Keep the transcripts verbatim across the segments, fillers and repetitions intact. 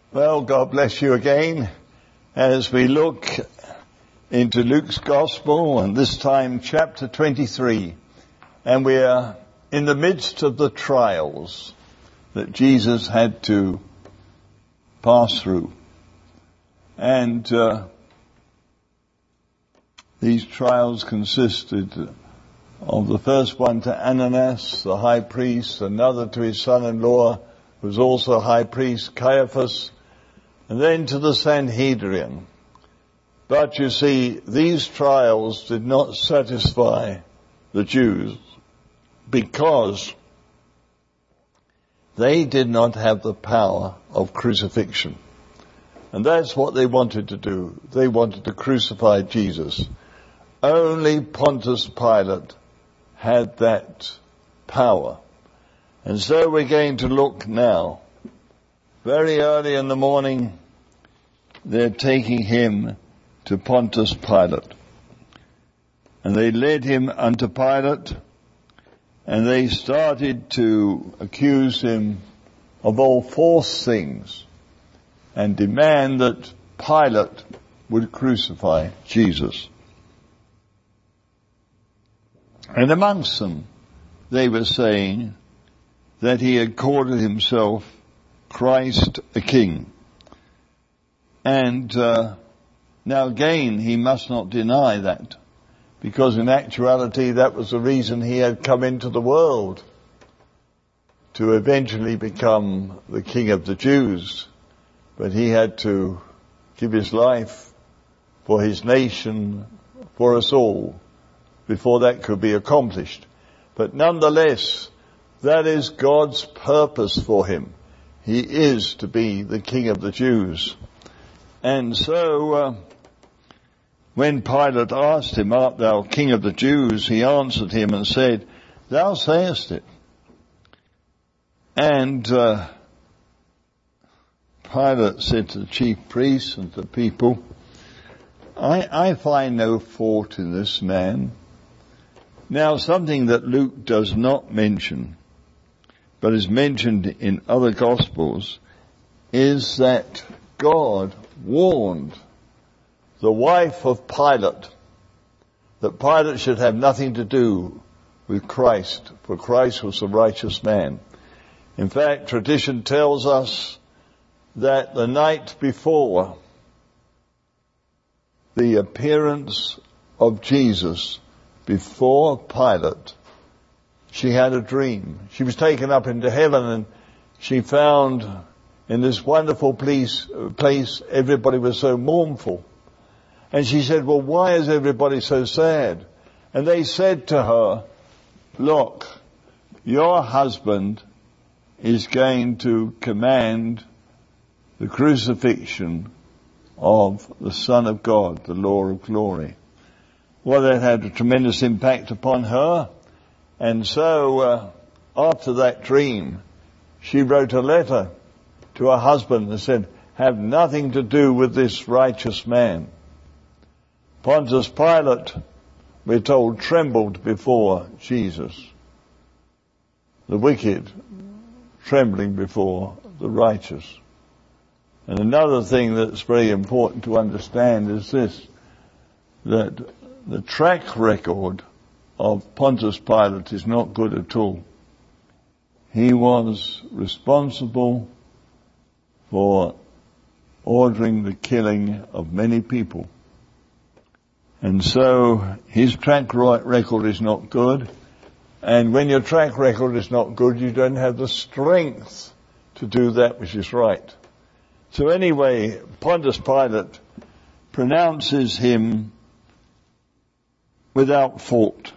Well, God bless you again as we look into Luke's Gospel, and this time chapter twenty-three. And we are in the midst of the trials that Jesus had to pass through. And uh, these trials consisted of the first one to Ananias, the high priest, another to his son-in-law, who was also high priest, Caiaphas, and then to the Sanhedrin. But you see, these trials did not satisfy the Jews because they did not have the power of crucifixion. And that's what they wanted to do. They wanted to crucify Jesus. Only Pontius Pilate had that power. And so we're going to look now. Very early in the morning, they're taking him to Pontius Pilate. And they led him unto Pilate, and they started to accuse him of all false things and demand that Pilate would crucify Jesus. And amongst them, they were saying that he had called himself Christ a king. And uh, now again, he must not deny that, because in actuality that was the reason he had come into the world, to eventually become the king of the Jews. But he had to give his life for his nation, for us all, before that could be accomplished. But nonetheless, that is God's purpose for him. He is to be the King of the Jews. And so, uh, when Pilate asked him, "Art thou King of the Jews?" he answered him and said, "Thou sayest it." And uh, Pilate said to the chief priests and to the people, I, I find no fault in this man. Now, something that Luke does not mention, but is mentioned in other Gospels, is that God warned the wife of Pilate that Pilate should have nothing to do with Christ, for Christ was the righteous man. In fact, tradition tells us that the night before the appearance of Jesus before Pilate, she had a dream. She was taken up into heaven, and she found in this wonderful place, place everybody was so mournful. And she said, "Well, why is everybody so sad?" And they said to her, "Look, your husband is going to command the crucifixion of the Son of God, the Lord of glory." Well, that had a tremendous impact upon her. And so, uh, after that dream, she wrote a letter to her husband and said, "Have nothing to do with this righteous man." Pontius Pilate, we're told, trembled before Jesus. The wicked trembling before the righteous. And another thing that's very important to understand is this, that the track record of Pontius Pilate is not good at all. He was responsible for ordering the killing of many people. And so his track record is not good. And when your track record is not good, you don't have the strength to do that which is right. So anyway, Pontius Pilate pronounces him without fault.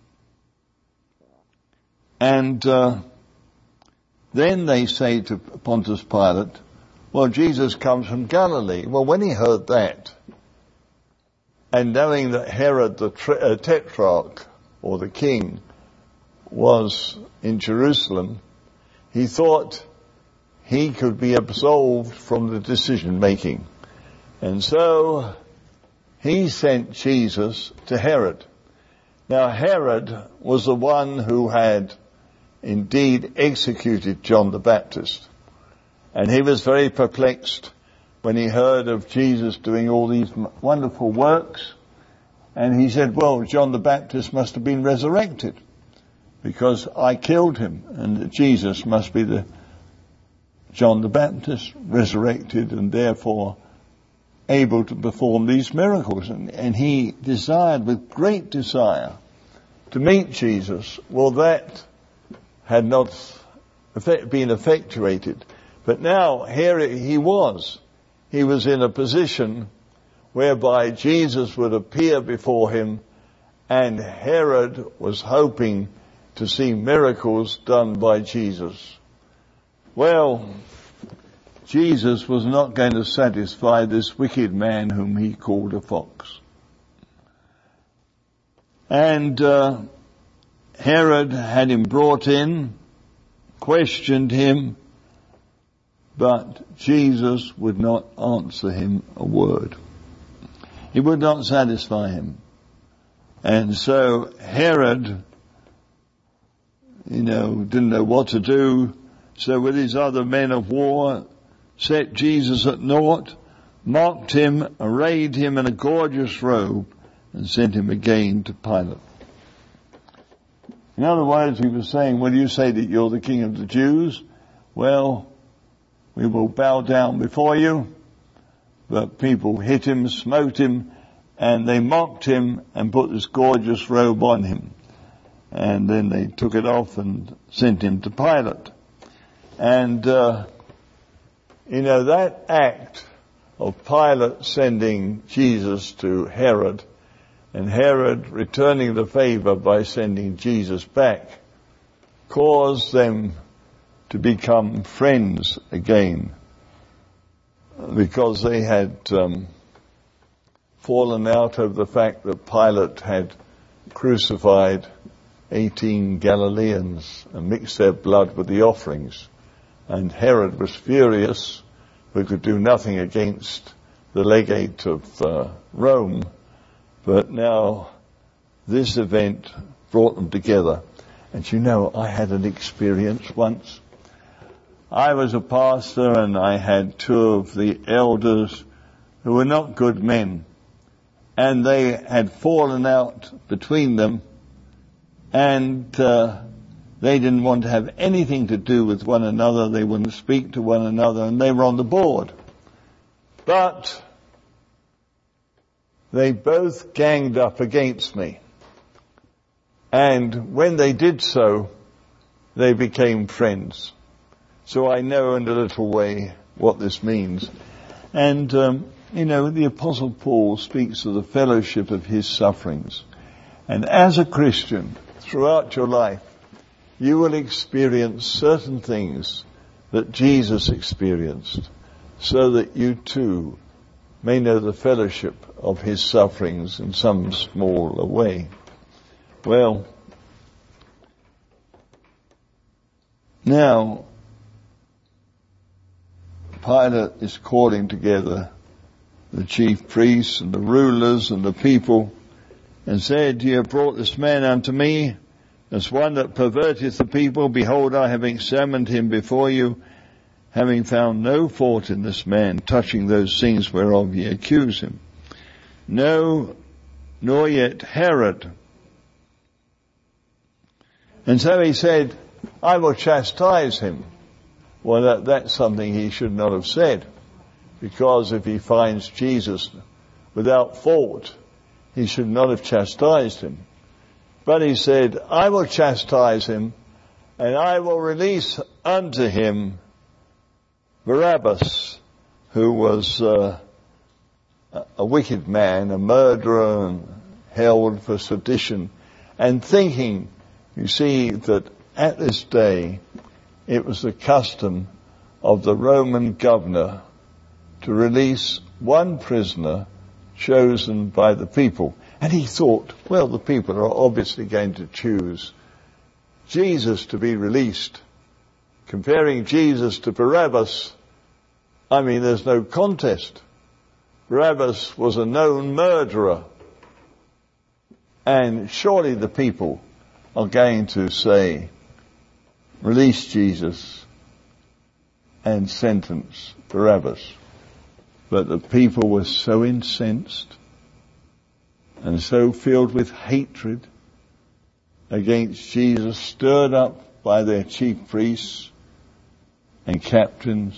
And uh, then they say to Pontius Pilate, "Well, Jesus comes from Galilee." Well, when he heard that, and knowing that Herod the tri- uh, tetrarch, or the king, was in Jerusalem, he thought he could be absolved from the decision making. And so he sent Jesus to Herod. Now, Herod was the one who had indeed executed John the Baptist. And he was very perplexed when he heard of Jesus doing all these wonderful works. And he said, well, John the Baptist must have been resurrected because I killed him. And Jesus must be the John the Baptist resurrected and therefore able to perform these miracles. And, and he desired with great desire to meet Jesus. Well, that had not been effectuated. But now here he was. He was in a position whereby Jesus would appear before him, and Herod was hoping to see miracles done by Jesus. Well, Jesus was not going to satisfy this wicked man whom he called a fox. And uh, Herod had him brought in, questioned him, but Jesus would not answer him a word. He would not satisfy him. And so Herod, you know, didn't know what to do. So with his other men of war, set Jesus at naught, mocked him, arrayed him in a gorgeous robe, and sent him again to Pilate. In other words, he was saying, well, you say that you're the king of the Jews. Well, we will bow down before you. But people hit him, smote him, and they mocked him and put this gorgeous robe on him. And then they took it off and sent him to Pilate. And, uh, you know, that act of Pilate sending Jesus to Herod and Herod returning the favor by sending Jesus back caused them to become friends again, because they had um, fallen out of the fact that Pilate had crucified eighteen Galileans and mixed their blood with the offerings. And Herod was furious, but could do nothing against the legate of uh, Rome. But now this event brought them together. And you know, I had an experience once. I was a pastor and I had two of the elders who were not good men. And they had fallen out between them, and uh, they didn't want to have anything to do with one another. They wouldn't speak to one another, and they were on the board. But they both ganged up against me. And when they did so, they became friends. So I know in a little way what this means. And, um, you know, the Apostle Paul speaks of the fellowship of his sufferings. And as a Christian, throughout your life, you will experience certain things that Jesus experienced, so that you too may know the fellowship of his sufferings in some small way. Well, now, Pilate is calling together the chief priests and the rulers and the people, and said, "You have brought this man unto me as one that perverteth the people. Behold, I have examined him before you, having found no fault in this man touching those things whereof ye accuse him. No, nor yet Herod." And so he said, "I will chastise him." Well, that, that's something he should not have said, because if he finds Jesus without fault, he should not have chastised him. But he said, "I will chastise him, and I will release unto him Barabbas, who was uh, a wicked man, a murderer, and held for sedition." And thinking, you see, that at this day it was the custom of the Roman governor to release one prisoner chosen by the people. And he thought, well, the people are obviously going to choose Jesus to be released. Comparing Jesus to Barabbas, I mean, there's no contest. Barabbas was a known murderer. And surely the people are going to say, "Release Jesus." and sentence Barabbas. But the people were so incensed and so filled with hatred against Jesus, stirred up by their chief priests and captains,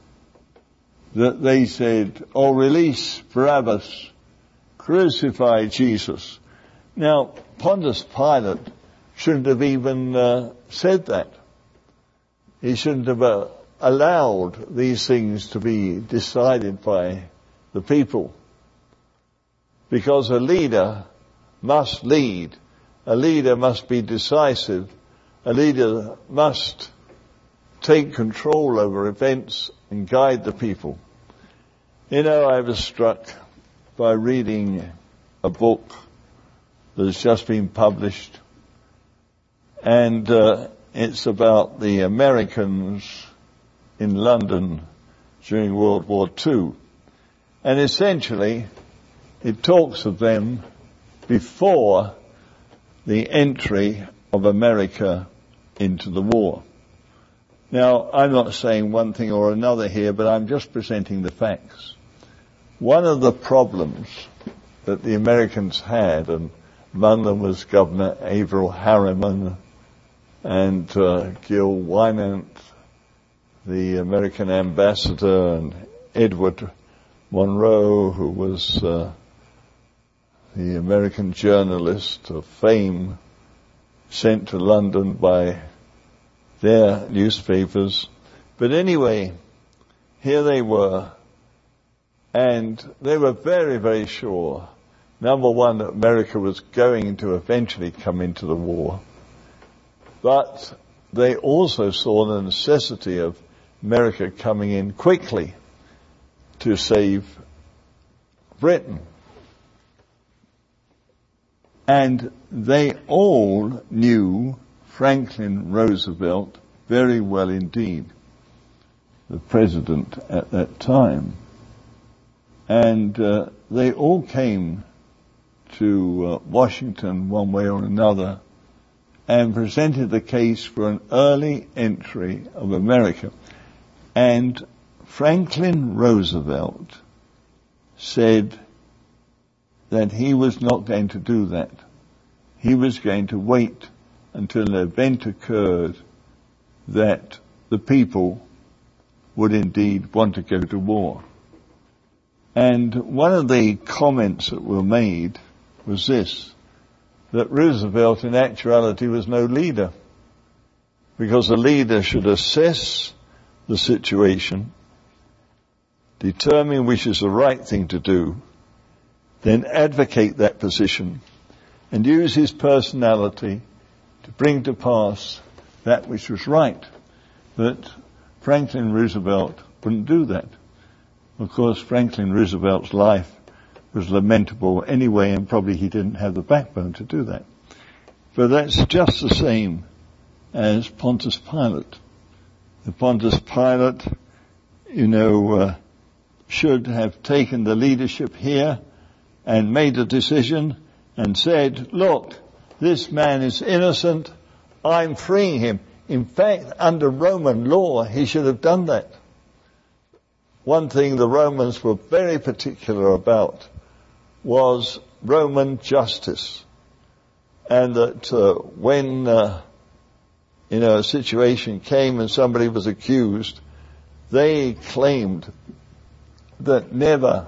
that they said, "Oh, release Barabbas, crucify Jesus." Now, Pontius Pilate shouldn't have even uh, said that. He shouldn't have uh, allowed these things to be decided by the people. Because a leader must lead. A leader must be decisive. A leader must take control over events and guide the people. You know, I was struck by reading a book that has just been published, and uh, it's about the Americans in London during World War Two. And essentially, it talks of them before the entry of America into the war. Now, I'm not saying one thing or another here, but I'm just presenting the facts. One of the problems that the Americans had, and among them was Governor Averell Harriman and uh, Gil Wynant, the American ambassador, and Edward Monroe, who was uh, the American journalist of fame, sent to London by their newspapers. But anyway, here they were, and they were very, very sure, number one, that America was going to eventually come into the war, but they also saw the necessity of America coming in quickly to save Britain. And they all knew Franklin Roosevelt very well indeed, the president at that time. And uh, they all came to uh, Washington one way or another and presented the case for an early entry of America. And Franklin Roosevelt said that he was not going to do that. He was going to wait until an event occurred that the people would indeed want to go to war. And one of the comments that were made was this, that Roosevelt in actuality was no leader, because a leader should assess the situation, determine which is the right thing to do, then advocate that position, and use his personality to bring to pass that which was right. But Franklin Roosevelt wouldn't do that. Of course, Franklin Roosevelt's life was lamentable anyway, and probably he didn't have the backbone to do that. But that's just the same as Pontius Pilate. The Pontius Pilate, you know, uh, should have taken the leadership here and made a decision and said, look, this man is innocent, I'm freeing him. In fact, under Roman law, he should have done that. One thing the Romans were very particular about was Roman justice. And that uh, when, uh, you know, a situation came and somebody was accused, they claimed that never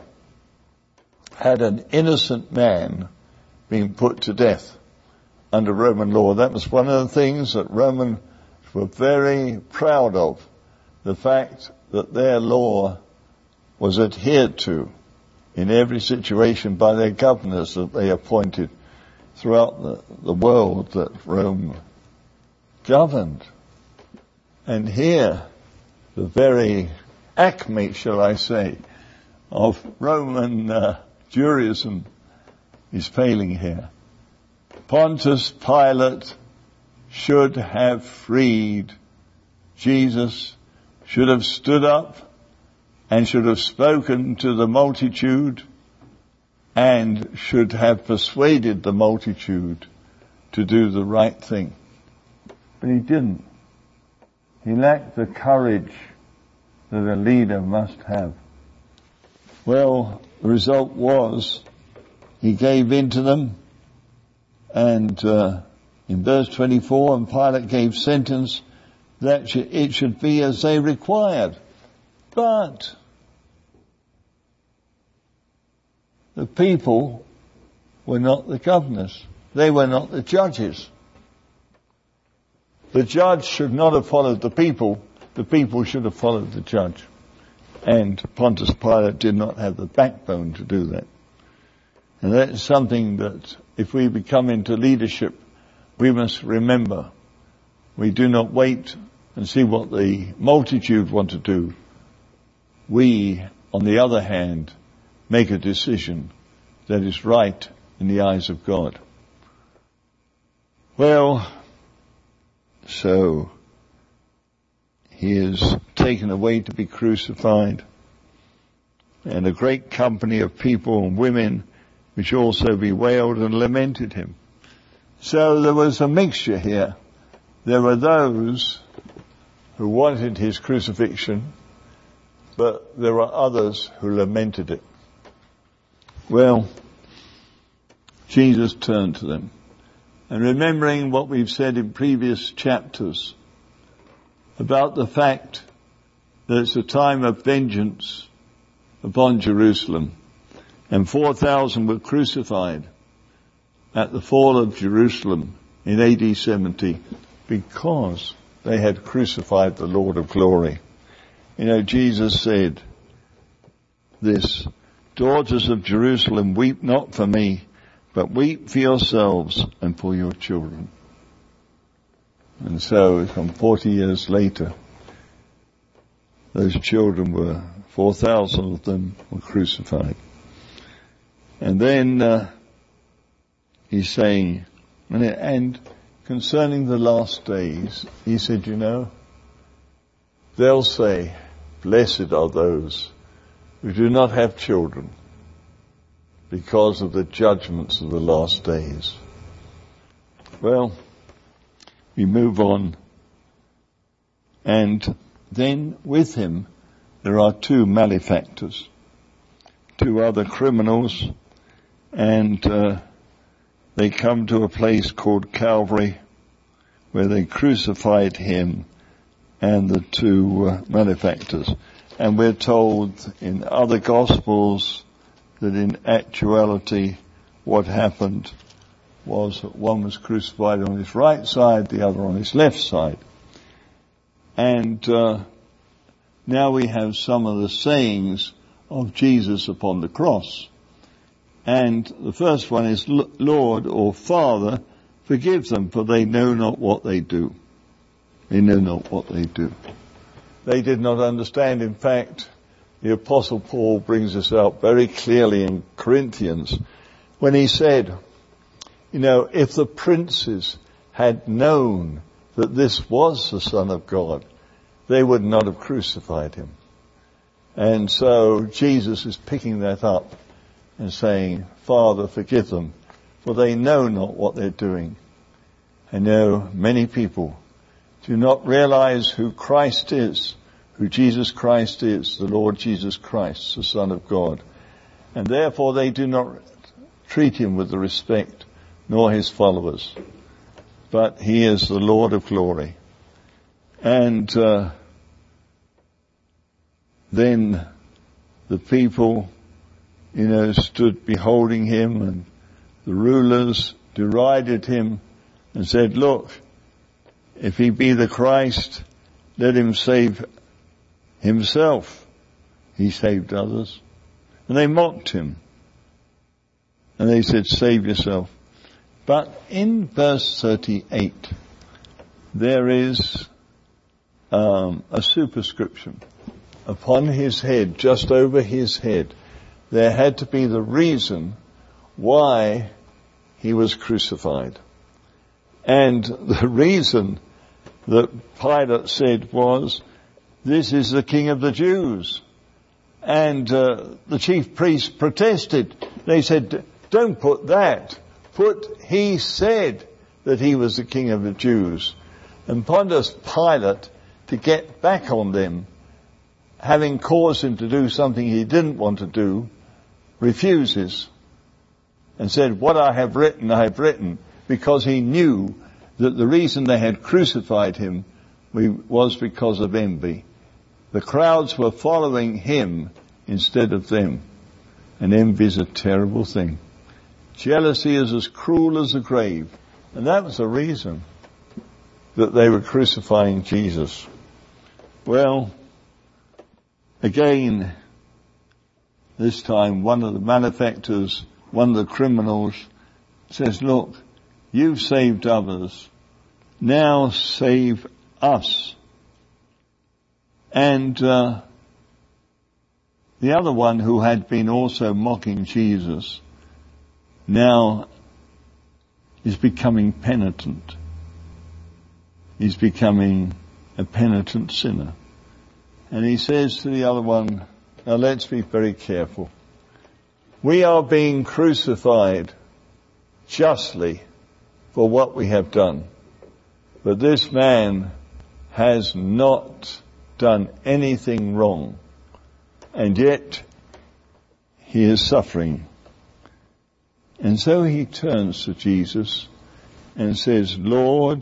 had an innocent man been put to death under Roman law. That was one of the things that Romans were very proud of, the fact that their law was adhered to in every situation by their governors that they appointed throughout the, the world that Rome governed. And here, the very acme, shall I say, of Roman uh, judaism is failing here. Pontius Pilate should have freed Jesus, should have stood up and should have spoken to the multitude and should have persuaded the multitude to do the right thing. But he didn't. He lacked the courage that a leader must have. Well, the result was he gave in to them, and uh, in verse twenty-four, and Pilate gave sentence that it should be as they required. But the people were not the governors. They were not the judges. The judge should not have followed the people. The people should have followed the judge. And Pontius Pilate did not have the backbone to do that. And that is something that if we become into leadership, we must remember. We do not wait and see what the multitude want to do. We, on the other hand, make a decision that is right in the eyes of God. Well, so he is taken away to be crucified, and a great company of people and women which also bewailed and lamented him. So there was a mixture here. There were those who wanted his crucifixion, but there were others who lamented it. Well, Jesus turned to them, and remembering what we've said in previous chapters about the fact that it's a time of vengeance upon Jerusalem, and four thousand were crucified at the fall of Jerusalem in A D seventy because they had crucified the Lord of glory. You know, Jesus said this, "Daughters of Jerusalem, weep not for me, but weep for yourselves and for your children." And so, some forty years later, those children were, four thousand of them were crucified. And then uh, he's saying, and, and concerning the last days, he said, you know, they'll say, blessed are those who do not have children because of the judgments of the last days. Well, we move on. And then with him, there are two malefactors, two other criminals, and uh, they come to a place called Calvary where they crucified him and the two uh, malefactors. And we're told in other Gospels that in actuality what happened was that one was crucified on his right side, the other on his left side. And uh, now we have some of the sayings of Jesus upon the cross. And the first one is, Lord or Father, forgive them, for they know not what they do. They know not what they do. They did not understand. In fact, the Apostle Paul brings this out very clearly in Corinthians when he said, you know, if the princes had known that this was the Son of God, they would not have crucified him. And so Jesus is picking that up and saying, Father, forgive them, for they know not what they're doing. I know many people do not realize who Christ is, who Jesus Christ is, the Lord Jesus Christ, the Son of God. And therefore they do not treat him with the respect, nor his followers. But he is the Lord of glory. And uh, then the people, you know, stood beholding him, and the rulers derided him and said, look, if he be the Christ, let him save himself. He saved others. And they mocked him. And they said, save yourself. But in verse thirty-eight, there is um, a superscription. Upon his head, just over his head, there had to be the reason why he was crucified. And the reason that Pilate said was, this is the King of the Jews. And uh, the chief priests protested. They said, don't put that. Put, he said that he was the King of the Jews. And Pontius Pilate, to get back on them, having caused him to do something he didn't want to do, refuses and said, what I have written, I have written, because he knew that the reason they had crucified him was because of envy. The crowds were following him instead of them. And envy is a terrible thing. Jealousy is as cruel as the grave. And that was the reason that they were crucifying Jesus. Well, again, this time one of the malefactors, one of the criminals, says, look, you've saved others. Now save us. And uh, the other one, who had been also mocking Jesus, now is becoming penitent. He's becoming a penitent sinner. And he says to the other one, now let's be very careful. We are being crucified justly for what we have done. But this man has not done anything wrong. And yet he is suffering. And so he turns to Jesus and says, Lord,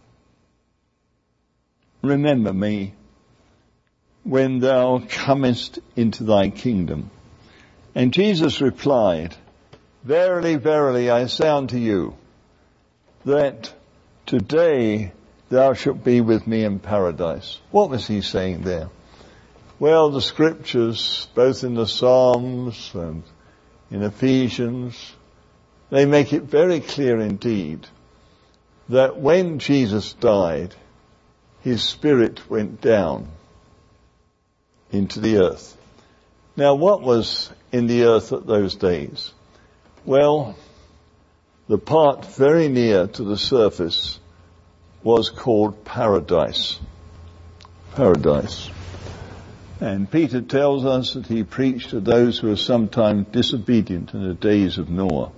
remember me when thou comest into thy kingdom. And Jesus replied, verily, verily, I say unto you, that today thou shalt be with me in paradise. What was he saying there? Well, the scriptures, both in the Psalms and in Ephesians, they make it very clear indeed that when Jesus died, his spirit went down into the earth. Now, what was in the earth at those days? Well, the part very near to the surface was called paradise. Paradise. And Peter tells us that he preached to those who were sometimes disobedient in the days of Noah.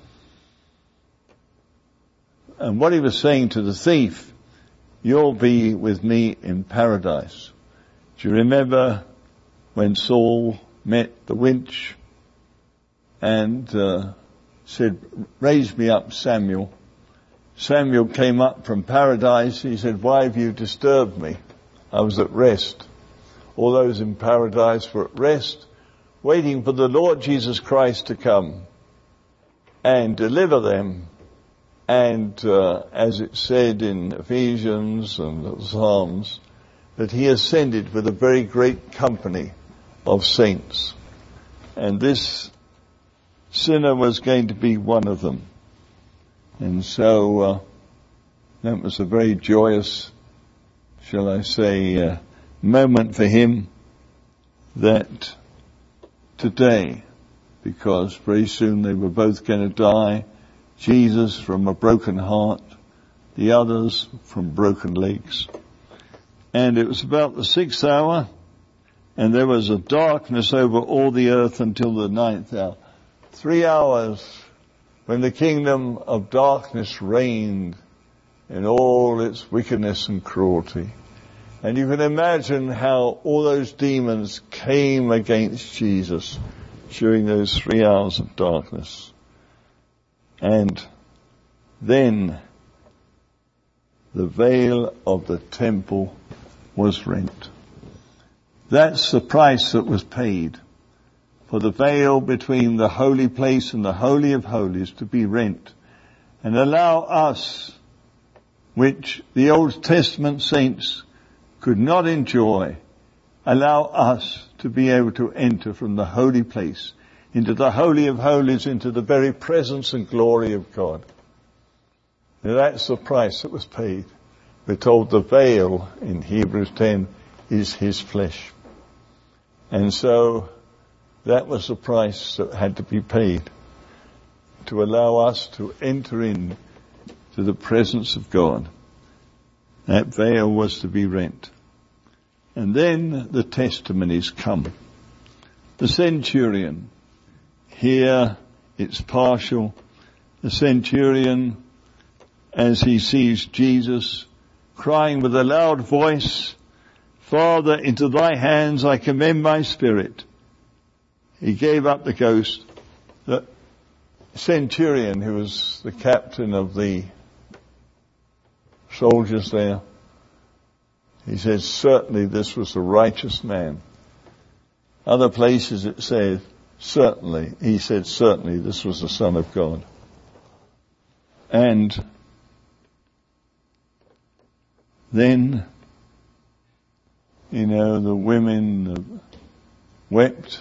And what he was saying to the thief, you'll be with me in paradise. Do you remember when Saul met the winch and uh, said, raise me up, Samuel? Samuel came up from paradise. He said, why have you disturbed me? I was at rest. All those in paradise were at rest, waiting for the Lord Jesus Christ to come and deliver them. And uh, as it said in Ephesians and the Psalms, that he ascended with a very great company of saints. And this sinner was going to be one of them. And so uh, that was a very joyous, shall I say, uh, moment for him, that today, because very soon they were both going to die, Jesus from a broken heart, the others from broken legs. And it was about the sixth hour, and there was a darkness over all the earth until the ninth hour. Three hours when the kingdom of darkness reigned in all its wickedness and cruelty. And you can imagine how all those demons came against Jesus during those three hours of darkness. And then the veil of the temple was rent. That's the price that was paid for the veil between the holy place and the Holy of Holies to be rent, and allow us, which the Old Testament saints could not enjoy, allow us to be able to enter from the holy place into the Holy of Holies, into the very presence and glory of God. Now that's the price that was paid. We're told the veil in Hebrews ten is his flesh. And so that was the price that had to be paid to allow us to enter in to the presence of God. That veil was to be rent. And then the testimonies come. The centurion, here it's partial. The centurion, as he sees Jesus crying with a loud voice, Father, into thy hands I commend my spirit. He gave up the ghost. The centurion, who was the captain of the soldiers there, he says, certainly this was a righteous man. Other places it says, certainly, he said, certainly this was the Son of God. And then, you know, the women wept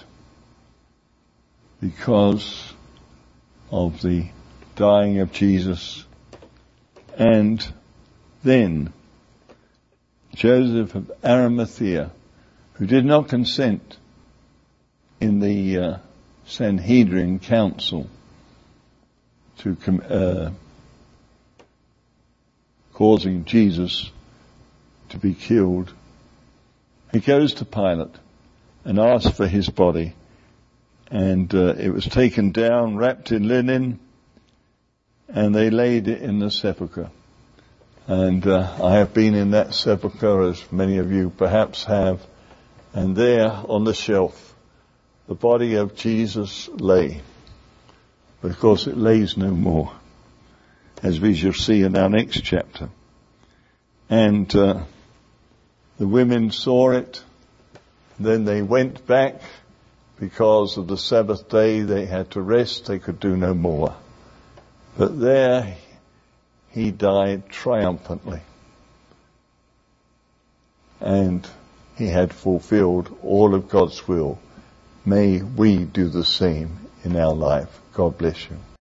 because of the dying of Jesus. And then Joseph of Arimathea, who did not consent in the uh, Sanhedrin council to com- uh, causing Jesus to be killed, he goes to Pilate and asks for his body. And uh, it was taken down, wrapped in linen, and they laid it in the sepulchre. And uh, I have been in that sepulchre, as many of you perhaps have, and there on the shelf, the body of Jesus lay. But of course it lays no more, as we shall see in our next chapter. And uh, the women saw it, then they went back. Because of the Sabbath day, they had to rest, they could do no more. But there, he died triumphantly. And he had fulfilled all of God's will. May we do the same in our life. God bless you.